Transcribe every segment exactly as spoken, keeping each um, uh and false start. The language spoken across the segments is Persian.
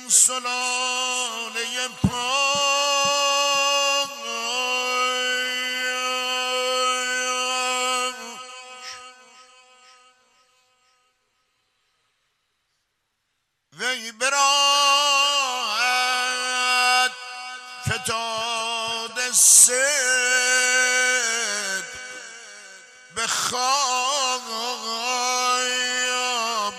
سلاله پاک وی براحت فتاده صدق به خایم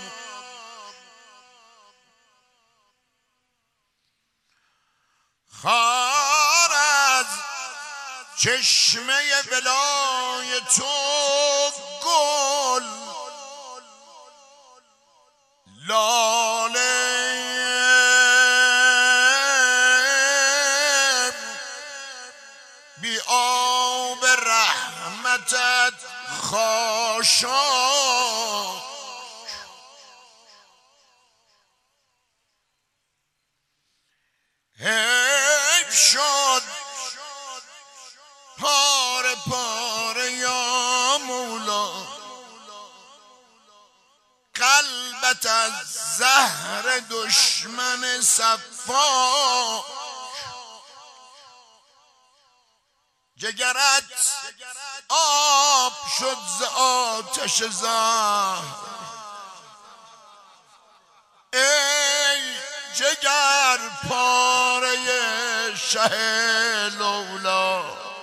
خار از چشمه ولای تو گل لاله بی آب رحمتت خاشاک حیف شد پاره پاره یا مولا قلبت از زهر دشمن صفا جگرت آب شد ز آتش زهر ای جگر پاره شه لولا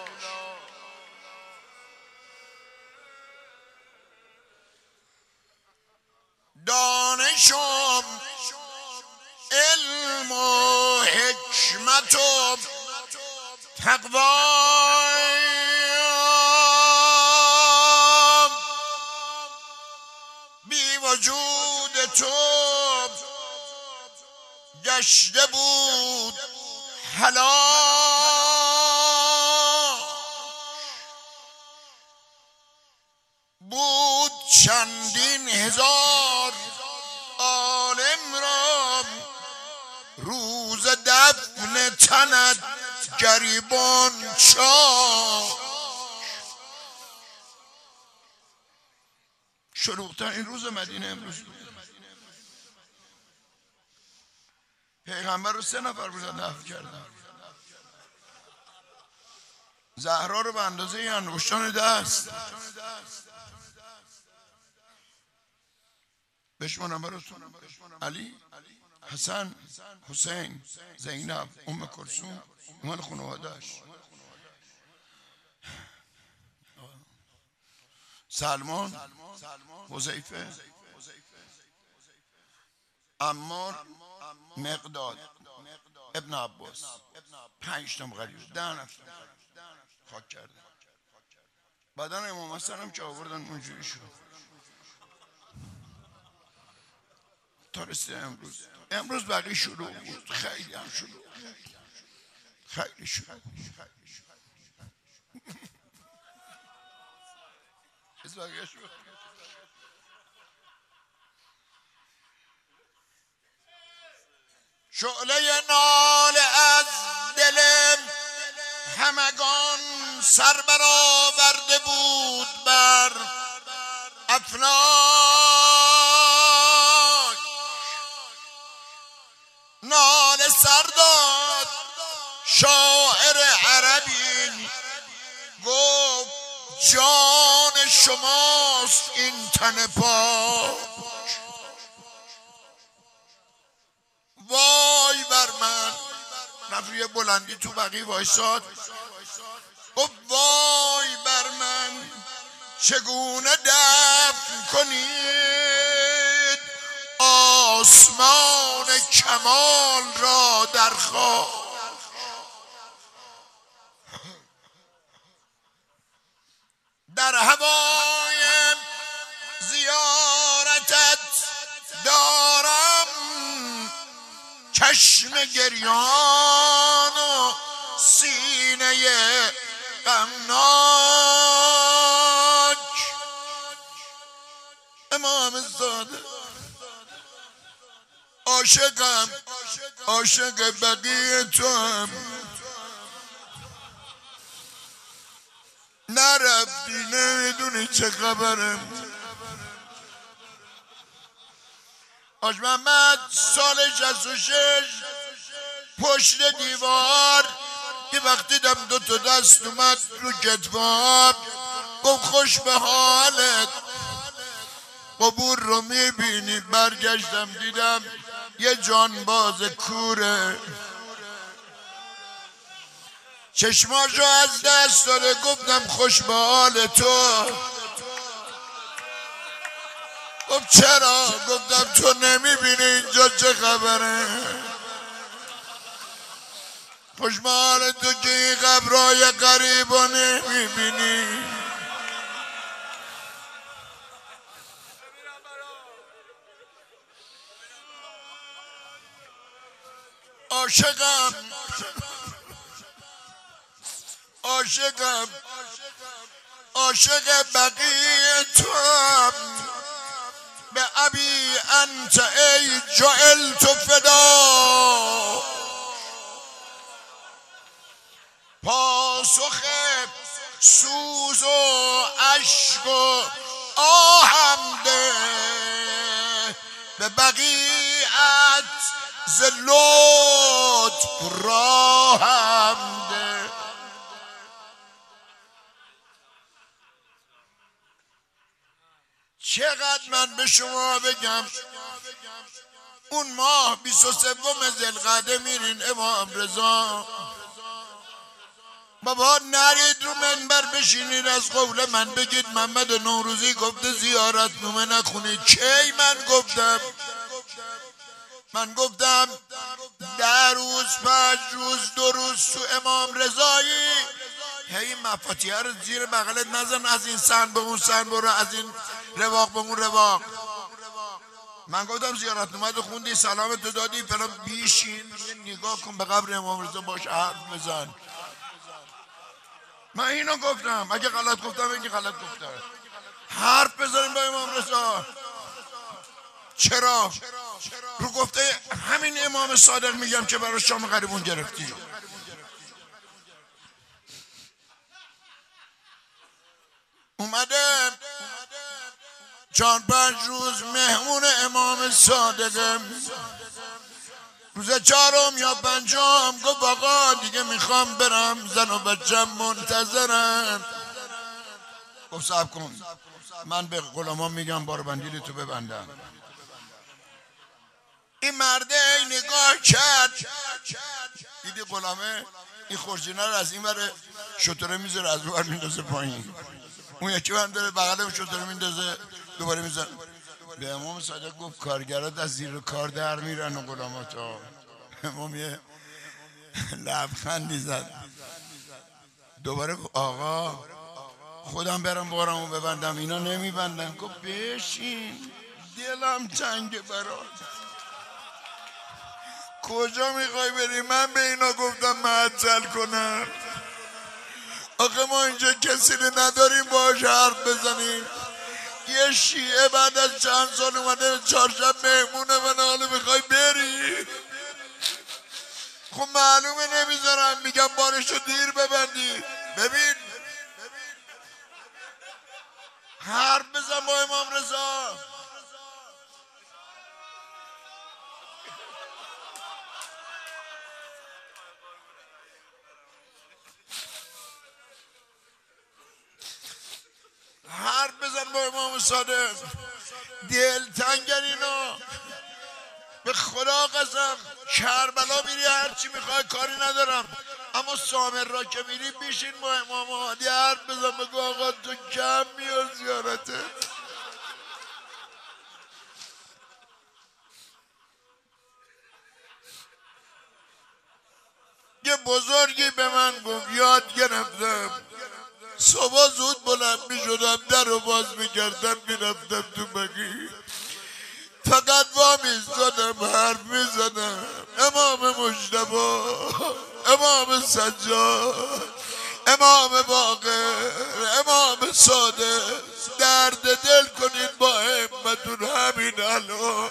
دانشم علم و حکمت و تقوی بی وجود تو گشته بود هلاک بود چندین هزار عالم را روز دفن تنت گریبان چاک شلوغ‌ترین روز مدینه امروز بود. پیغمبر رو سه نفر بودن دفن کردن. زهرا رو به اندازه انگشتان دست بشمونم براتون. علی، حسن، حسین، زینب، ام کلثوم، ایمان خانواده‌اش، سلمان، حذیفه، عمار، مقداد، ابن عباس، پنج تا غریب، ده نفر خاک کردن. بدن امام حسن هم که آوردن اونجوری شد تا رسید امروز. امروز بقیه شروع بود، خیلی هم شروع بود، خیلی شروع بود. شعله ناله از دل همگان سر برآورده بود بر افلاک ناله سر داد شاعر عربی گفت جان شماست این تن پاک وای بر من. نفری بلندی تو بقیه وایساد گفت وای بر من چگونه دفن کنید آسمان کمال را در خاک. در هوای زیارتت دارم چشم گریان و سینه غمناک. امام زاده عاشقم، عاشق بقیه تو هم نرفتی، نمیدونی چه خبرم. حاج محمد سال شصت و شش پشت دیوار یه وقتی دم دو تا دست اومد رو کتفام گفت خوش به حالت قبور رو میبینی. برگشتم دیدم یه جانباز کوره چشماشو از دست داره. گفتم خوش به حال تو. گفت چرا؟ گفتم تو نمیبینی اینجا چه خبره؟ خوش به حال تو که این قبرهای غریب رو نمیبینی. عاشقم عاشقم عاشق بقیه تو به ابی انت ای جعلت فدا. پاسخ سوز و عشق و آهم ده به بقیت ز لطف راهم ده. چقدر من به شما بگم اون ماه بیست و سوم ذوالقعده میرین امام رضا بابا نرید رو منبر بشینید از قول من بگید محمد نوروزی گفته زیارت نامه نخونید. کی من گفتم؟ من گفتم ده روز پنج روز دو روز تو امام رضایی هی مفاتیح رو زیر بغلت نزن، از این سن به اون سن برو، از این رواق به اون رواق. من گفتم زیارت نامه خوندی سلام تو دادی فلان، بیشین نگاه کن به قبر امام رضا باش حرف بزن. من اینو گفتم. اگه غلط گفتم اگه غلط گفتم حرف بزنیم با امام رضا. چرا؟ رو گفته همین امام صادق میگم که برای شام غریبون گرفتی. اومده چهار پنج روز مهمون امام صادقه. روز چهارم یا پنجم گفت آقا دیگه میخوام برم، زن و بچم منتظرن. گفت صبر کن من به غلامان میگم بار بندیل تو ببندن. این مرده نگاه کرد دیدی غلامه این خورجینه رو از این ور شطوره میذاره از اون ور میندازه پایین، اون یکی هم داره بغل شطوره میندازه دوباره میذاره. به امام صادق گفت کارگرات از زیر کار در میرن و غلامات ها. امام یه لبخندی زد دوباره گفت آقا خودم برم بارمو ببندم اینا نمیبندن. گفت بشین دلم تنگه برات. کجا میخوای بری؟ من به اینا گفتم معطل کنم. آخه ما اینجا کسی رو نداریم باهاش حرف بزنیم. یه شیعه بعد از چند سال اومده چهارشب مهمونه من، حالا میخوای بری؟ خب معلومه نمیذارم. میگم بارشو دیر ببندی. ببین حرف بزن با امام رضا. حرف بزن با امام صادق. دلتنگن اینا. به خدا قسم کربلا میری هرچی میخوای کاری ندارم، اما سامر را که میری بیشین با امام عالی حرف بزن بگو آقا تو کم میاد زیارته. یه بزرگی به من گفت یاد گرفتم صبح زود بلند میشدم در رو باز میکردم میرفتم تو بقیع، فقط وا میزدم حرف میزدم امام مجتبی، امام سجاد، امام باقر، امام صادق، درد دل کنین با همتون همین الان.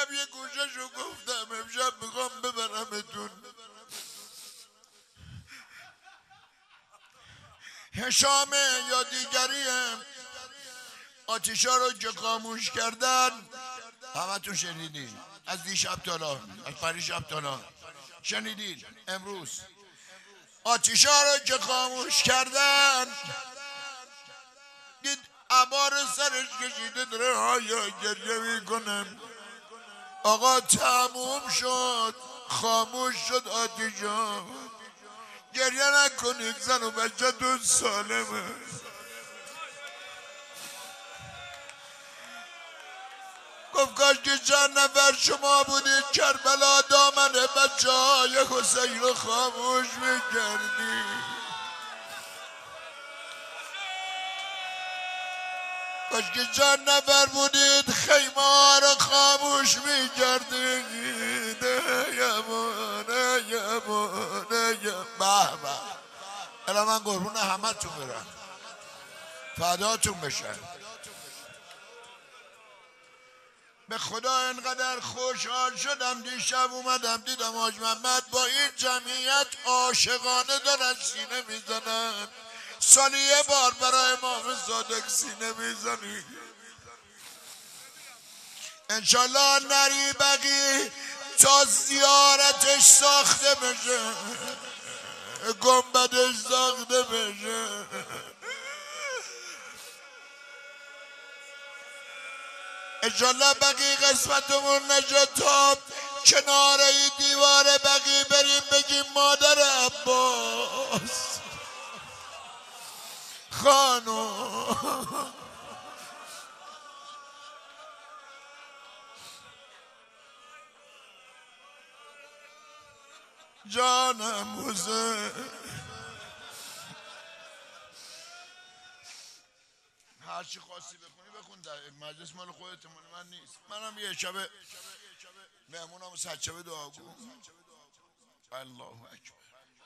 دیشب یه گوششو گفتم امشب میخوام ببرمتون هشامه یا دیگریه آتیشا رو که خاموش کردن همه تون شنیدین از دیشب تالا از پریشب تالا شنیدین امروز آتیشا رو که خاموش کردن دید عبار سرش کشیده داره آیا گریه میکنم آقا تموم شد خاموش شد آتیشا گریه نکنید زن و بچه تو سالمه گفت کاش که چند نفر شما بودید کربلا دامن بچه های حسین رو خاموش میکردید کاش که چند نفر بودید خیمه ها رو خاموش میکردید یمانه یمانه به به الان من قربون همه تون برم فداتون بشن به خدا اینقدر خوشحال شدم دیشب اومدم دیدم حاج محمد با این جمعیت عاشقانه دارن سینه میزنن سالی یه بار برای امام صادق سینه میزنی انشالله نری بقی تا زیارتش ساخته بشه گنبدش ساخته بشه انشالله بقی قسمتمون نشه تا کنار این دیوار بقی بریم بگیم مادر عباس خانم جانم حسین هرچی خواستی بخونی بخون در مجلس مال خودت مال من نیست منم یه شب مهمونم سجبه دعا گو الله اکبر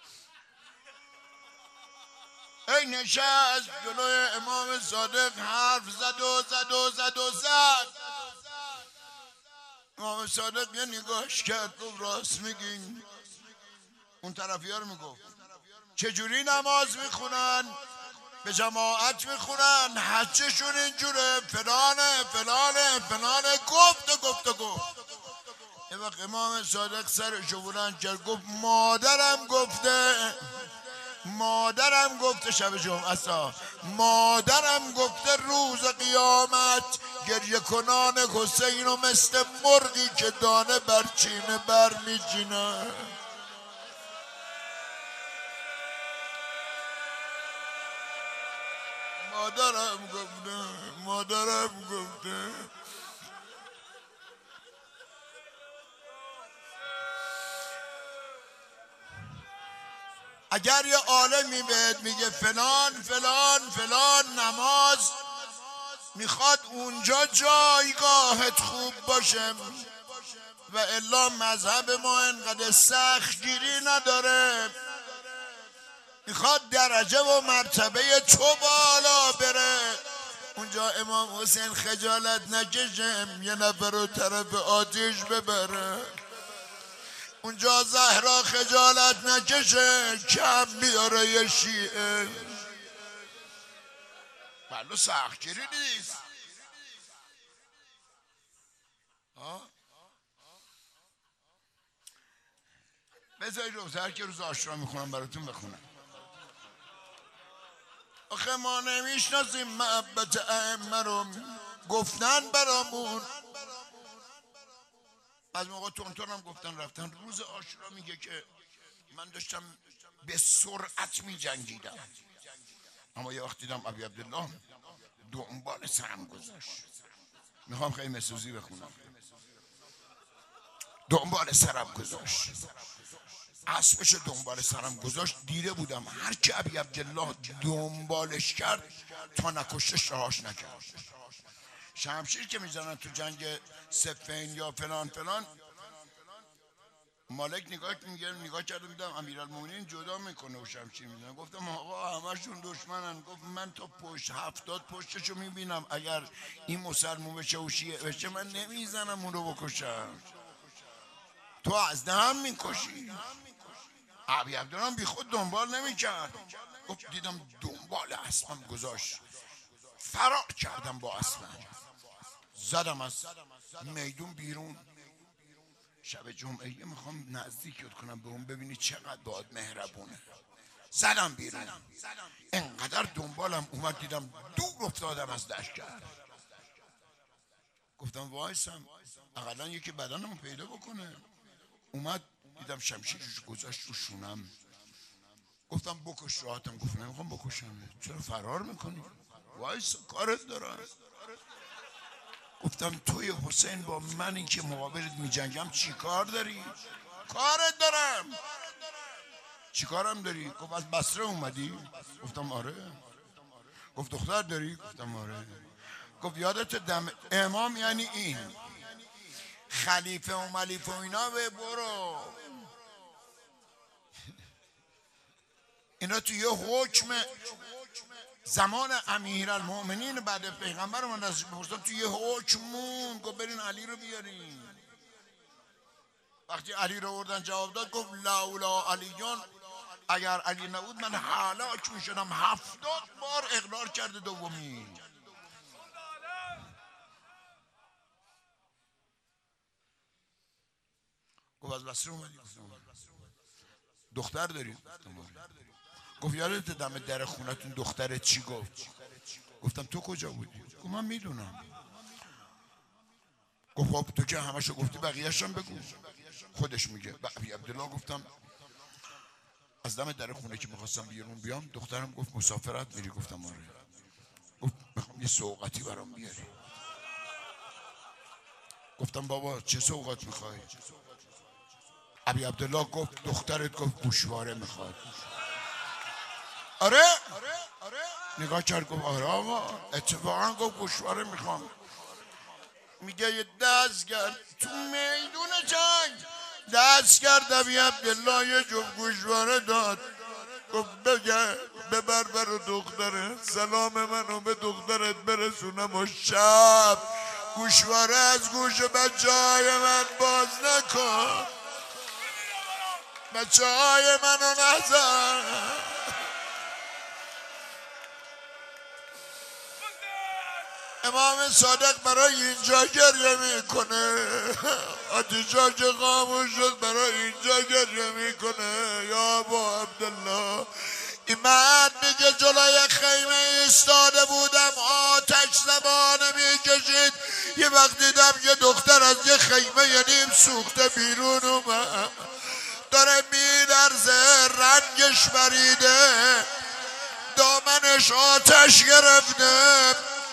ای نشست جلوی امام صادق حرف زد و زد و زد و زد امام صادق یه نگاش کرد گفت راست میگین اون طرفی ها رو میگفت چجوری نماز میخونن به جماعت میخونن حجشون اینجوره فلانه فلانه فلانه گفت و گفت و گفت یه وقت امام صادق سرشو بلند کرد گفت مادرم گفته مادرم گفته شب جمعه مادرم گفته روز قیامت گریه کنان حسین و مثل مرغی که دانه برچینه بر میچینه مادرم گفته مادرم گفته اگر یه عالمی بهت میگه فلان فلان فلان نماز میخواد اونجا جایگاهت خوب باشه و الا مذهب ما انقدر سخت گیری نداره میخواد درجه و مرتبه تو بالا بره اونجا امام حسین خجالت نکشه یه نفر رو طرف آتیش ببره اونجا زهرا خجالت نکشه کم بیاره یه شیعه بلو سختگیری نیست بذاری روز هر که روز عاشورا میخونم براتون بخونم آخه ما نمیشناسیم محبت ائمه رو گفتن برامون از موقع تونتون هم گفتن رفتن روز عاشورا میگه که من داشتم به سرعت میجنگیدم اما یه وقت دیدم ابی عبدالله دنبال سرم گذاشت میخوام خیلی مسوزی بخونم دنبال سرم گذاشت اسبش دنبال سرم گذاشت دیده بودم هر که ابی عبدالله دنبالش کرد تا نکشتش رهاش نکرد شمشیر که میزنن تو جنگ سفین یا فلان فلان مالک نگاه میگه نگاه کردم دیدم امیرالمومنین جدا میکنه و شمشیر میزنه. گفتم آقا همشون دشمنن. گفت من تا پشت هفتاد پشتشو میبینم، اگر این مسلمون بشه و شیعه بشه من نمیزنم اون رو بکشم، تو از دهم میکشی. ابی عبدالله بی خود دنبال نمیکرد. گفت دیدم دنبال اسبم گذاشت، فرار کردم با اسبم، زدم از میدون بیرون. شب جمعه میخوام نزدیکت کنم به اون ببینی چقدر باید مهربونه. زدم بیرون، انقدر دنبالم اومد دیدم دور افتادم از لشکر. گفتم وایسم اقلا یکی بدنمو پیدا بکنه. اومد دیدم شمشیرش گذاشت رو شونم. گفتم بکش راحتم. گفت نمیخوام بکشم. چرا فرار میکنی؟ وایسا کارت دارم. گفتم توی حسین با من این که مقابلت میجنگم چی کار داری؟ کارت دارم. چی کارم داری؟ گفت از بصره اومدی؟ گفتم آره. گفت دختر داری؟ گفتم آره. گفت یادت دم امام یعنی این خلیفه و ملیفه و اینا به برو، اینا تو یه حکم زمان امیرالمومنین بعد پیغمبر من ازش بپرسم تو یه حکم مون. گفت برین علی رو بیارین. وقتی علی رو آوردن جواب داد گفت لولا علیون، اگر علی نبود من هلاک میشدم. هفتاد بار اقرار کرده دومی. گفت از بصره اومدی؟ دختر داری؟ گفت یادت دم در خونتون دخترت چی گفت؟ گفتم تو کجا بودی؟ گفت من میدونم. گفت خب تو که همشو گفتی بقیه‌اش هم بگو. خودش میگه. ابی عبدالله گفتم از دم در خونه که میخواستم بیرون بیام دخترم گفت مسافرت میری؟ گفتم آره. گفت میخوام یه سوغاتی برام بیاری. گفتم بابا چه سوغات میخوای؟ ابی عبدالله گفت دخترت گفت گوشواره میخواد. آره؟ نگاه کرد گفت آره آقا اتفاقا گفت گوشواره میخوام. میگه یه دست کرد تو میدون جنگ، دست کرد ابی عبدالله یه جفت گوشواره داد. گفت بگه ببر برو دختره، سلام منو به دخترت برسونم و شب گوشواره از گوش بچه های من باز نکن، بچه های منو نزن. امام صادق برای اینجا گریه میکنه، آتیشا که خاموش شد برای اینجا گریه میکنه. یا ابا عبدالله این من میگه جلوی خیمه ایستاده بودم آتش زبانه میکشید، یه وقت دیدم یه دختر از یه خیمه یه نیم سوخته بیرون اومد، داره میلرزه، رنگش بریده، دامنش آتش گرفته،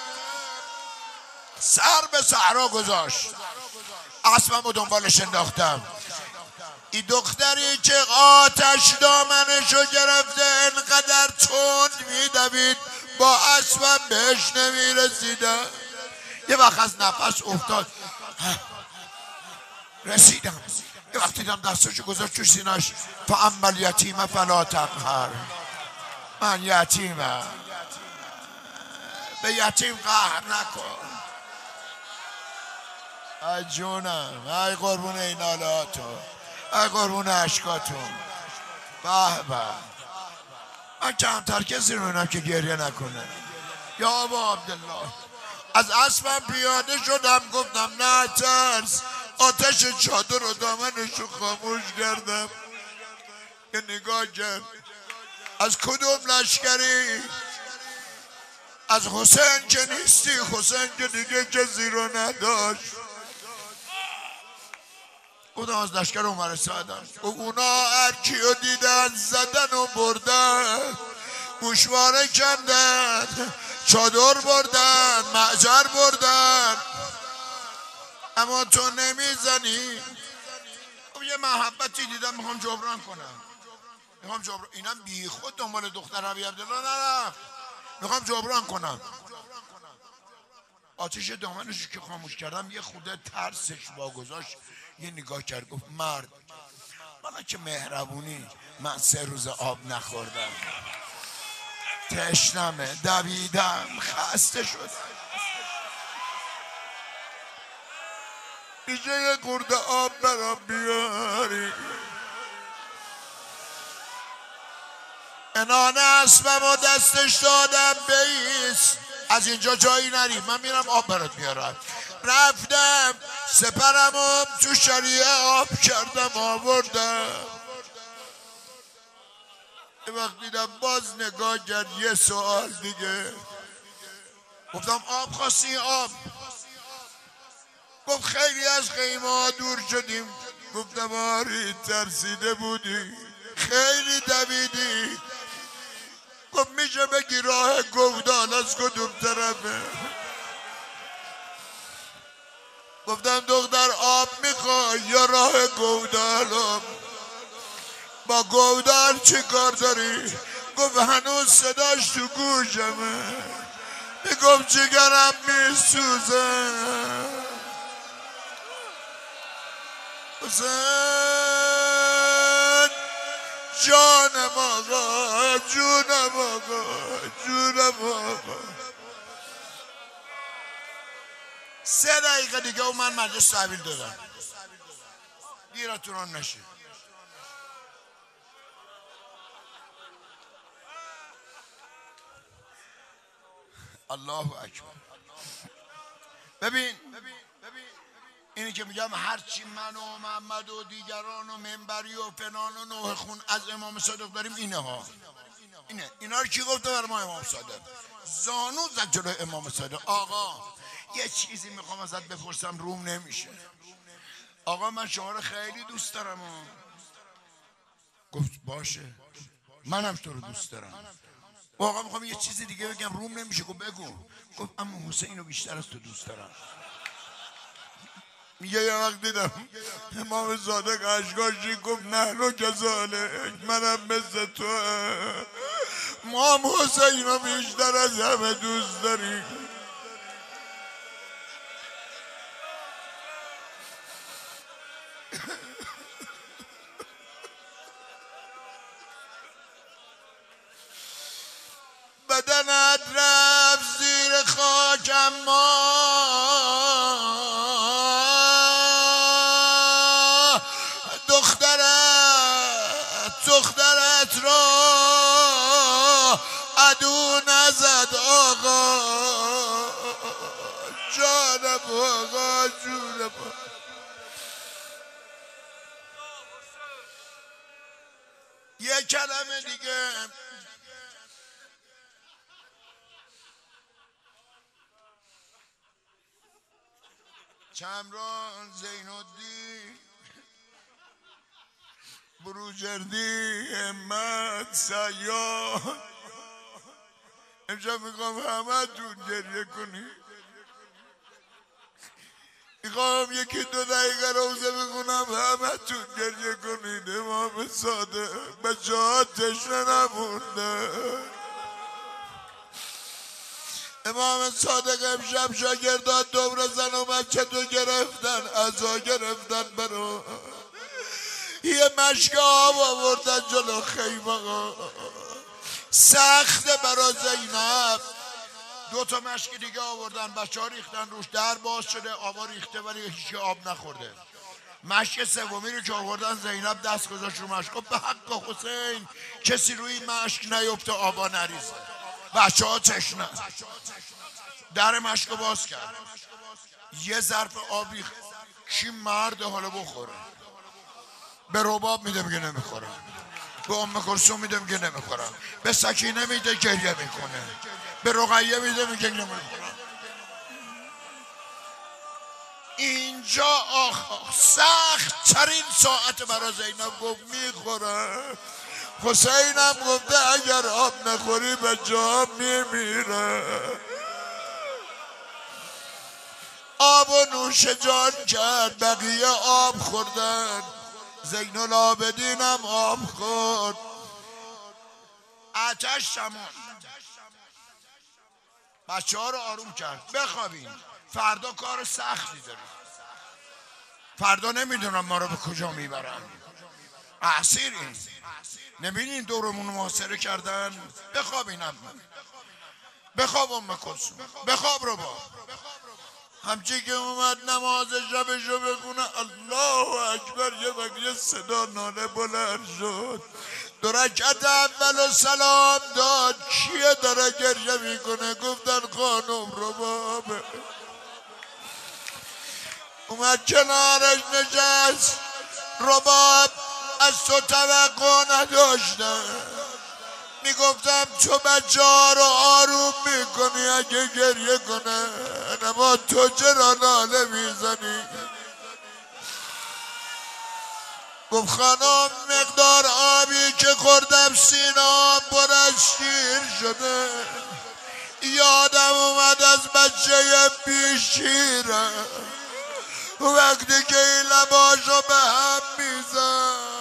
سر به صحرا گذاشت. اسبم و دنبالش انداختم. این دختری که آتش دامنشو گرفته انقدر تند میدوید با اسبم بهش نمیرسیدم. یه وقت از نفس افتاد رسیدم. یه وقت دیدم دستشو گذاشت تو سینه‌اش. فاما الیتیم فلا تقهر، من یتیمم، به یتیم قهر نکن. ای جونم، ای قربون این حالاتون، ای قربون عشقاتون. به به من کمتر کسی رو اینم که گریه نکنه. یا ابا عبدالله از اسبم پیاده شدم. گفتم نه ترس. آتش چادر و دامنش رو خاموش کردم. یه نگاه کرد. از کدوم لشکری؟ از حسین که نیستی. حسین که دیگه کسی رو نداشت. گفتم از لشکر عمر سعدم. اونا هر کیو دیدن زدن و بردن، گوشواره کندن، چادر بردن، معجر بردن، اما تو نمیزنی. یه محبتی دیدم میخوام جبران کنم. میخوام جبران. اینم بی خود دنبال دختر ابی عبدالله نرفت. میخوام جبران کنم. آتش دامنش که خاموش کردم یه خورده ترسش واگذاشت. یه نگاه کرد گفت مرد حالا که مهربونی، من سه روز آب نخوردم، تشنمه، دویدم، خسته شدم. میشه یه خورده آب برام بیاری؟ انانه اسبم و دستش دادم بیست، از اینجا جایی نری، من میرم آب برات میارم. رفتم سپرمو تو شریعه آب کردم آوردم. یه وقت دیدم باز نگاه کرد، یه سوال دیگه. گفتم آب خواستی؟ آب. گفت خیلی از خیمه ها دور شدیم. گفتم آری ترسیده بودی، خیلی دویدی. گفت میشه بگی راه گودال از کدوم طرفه؟ گفتم دختر آب میخوای یا راه گودال؟ با گودال چی کار داری؟ گفت هنوز صداش تو گوشمه، میگفت جگرم میسوزه. حسین جانم آقا، جونم آقا، جونم آقا. سه دقیقه دیگه و من مجلس تحویل دادم. گیرتون هم نشید. الله اکبر. ببین اینی که میگم هرچی من و محمد و دیگران و منبری و فنان و نوح خون از امام صادق داریم اینه ها. اینه اینا رو کی گفته بر ما امام صادق؟ زانو زد جلو امام صادق. آقا یه چیزی میخوام ازت بپرسم، روم نمیشه. آقا من شما رو خیلی دوست دارم. گفت باشه منم تو رو دوست دارم. آقا میخوام یه چیزی دیگه بگم، روم نمیشه. گفت بگو. گفت اما حسین رو بیشتر از تو دوست دارم. میگه یه وقت دیدم امام صادق اشکاشی گفت نحن کذالک، منم مثل تو، ما هم حسین رو بیشتر از همه دوست داریم. بدنت رفت زیر خاک اما دخترت دخترت را عدو نزد آقا. جانم آقا، جونم. یه کلمه دیگه. چمران زینالدین بروجردی همت سیاد، امشب میخوام همه تون گریه کنی. میخوام یکی دو دقیقه روزه بخونم همه تون گریه کنید. امام صادق بچه ها تشنه نمونده. امام صادق امشب شاگردان دور زن و بچه تو گرفتن، عزا گرفتن برو. یه مشک آب آوردن جلو خیمه، سخته برا زینب. دو تا مشک دیگه آوردن، بچه ها ریختن روش، در باز شده، آبا ریخته ولی هیچ آب نخورده. مشک سومی رو که آوردن زینب دست گذاشت رو مشک، به حق حسین کسی روی مشک نیفته آبا نریزه. بچه ها تشنه. در مشک باز کرد، یه ظرف آبی. کی مرد حالا بخوره؟ به رباب میده میگه نمیخورم، به ام کلثوم میده میگه نمیخورم، به سکینه میده گریه میکنه، به رقیه میده میگه نمیخورم. اینجا آخ سخت ترین ساعت برای زینب گفت میخورم. حسینم گفته اگر آب نخوری به جا میمیره. آب و نوش جان کرد، بقیه آب خوردن. زین العابدین هم آب خورد. آتش شمون بچه ها رو آروم کرد. بخوابین، فردا کار سختی داریم، فردا نمیدونم ما رو به کجا میبرن. اسیریم. نبینین دورمون محاصره کردن؟ بخواب اینم بخواب ام کلثوم بخواب رو با همچی که اومد نماز شبشو بخونه الله اکبر یه وقت یه صدا ناله بلند شد دو رکعت اول و سلام داد کیه داره گریه میکنه گفتن خانم ربابه اومد کنارش نشست رباب از تو توقع نداشتم میگفتم تو بچه ها رو آروم میکنی اگه گریه کنه اما تو چرا ناله میزنی گفت خانم مقدار آبی که خوردم سینه‌ام پر از شیر شده یادم اومد از بچه بیشیرم وقتی که این لباشو به هم میزن